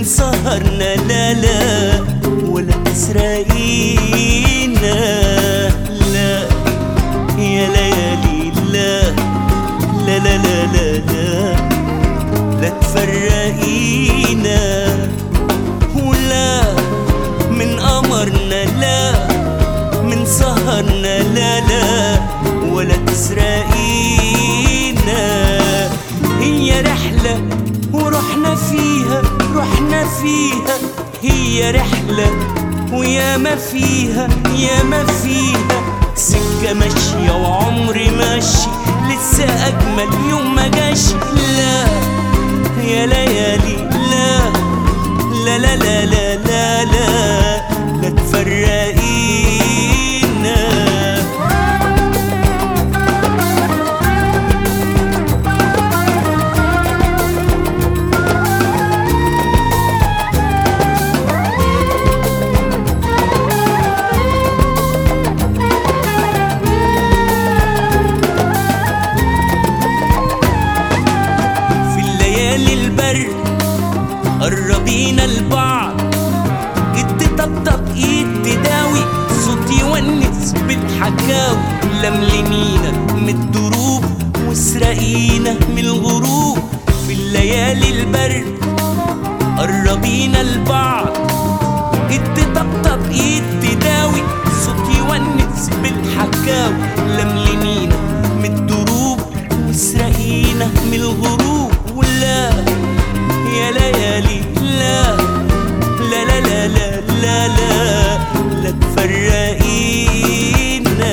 سهرنا لا لا ولا تسرقينا، لا يا ليالي لا لا لا لا لا لا, لا تفرقينا، ولا من قمرنا لا من سهرنا لا لا ولا تسرقينا. هي رحلة ورحنا فيها رحنا فيها، هي رحلة وياما فيها ياما فيها، سكة ماشية وعمري ماشي لسه أجمل يوم ما جاش. لا يا ليالي لا لا لا لا لا لا لا, لا تفرقينا. قربينا لبعض، ايد تطبطب ايد تداوي، صوت يونس بالحكاوي، لملمينا من الدروب واسرقينا من الغروب. في الليالي البرد قربينا لبعض، ايد تطبطب ايد تداوي، صوت يونس بالحكاوي، لملمينا من الدروب واسرقينا من الغروب. ولا يا ليالي لا لا لا لا لا لا لا, لا تفرقينا.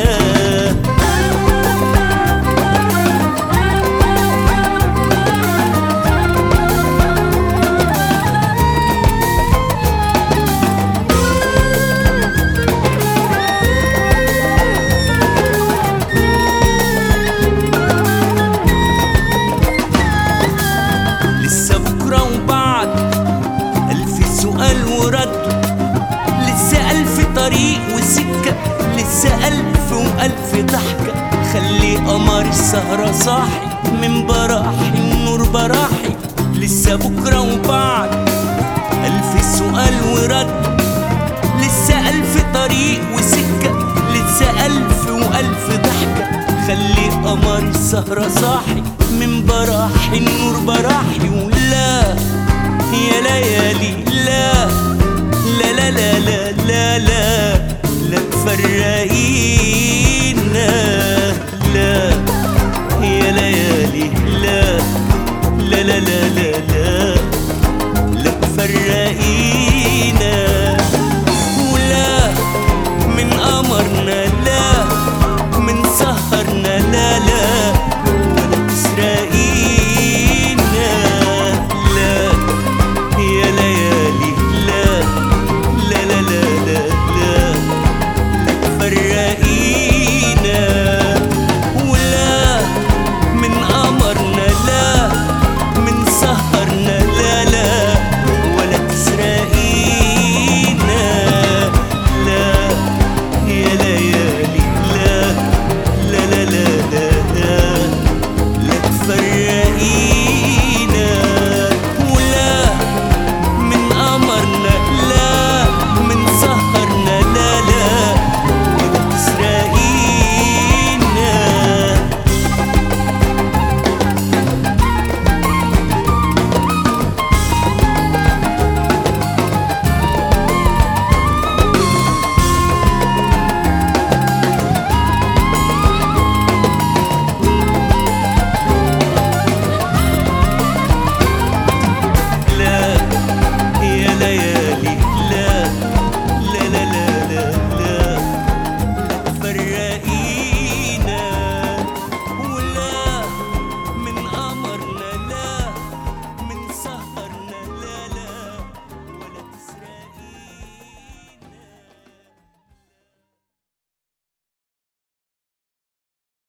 لسه بكرة وبعد ألف سؤال ورد، لسه ألف طريق وسكة، لسه ألف وألف ضحكة، خلي قمر السهرة صاحي من براحي النور براحي. لسه بكرة وبعد ألف سؤال ورد، لسه ألف طريق وسكة، لسه ألف وألف ضحكة، خلي قمر السهرة صاحي من براحي النور براحي. ولا يا ليالي لا لا لا لا لا لا, لا تفرقينا.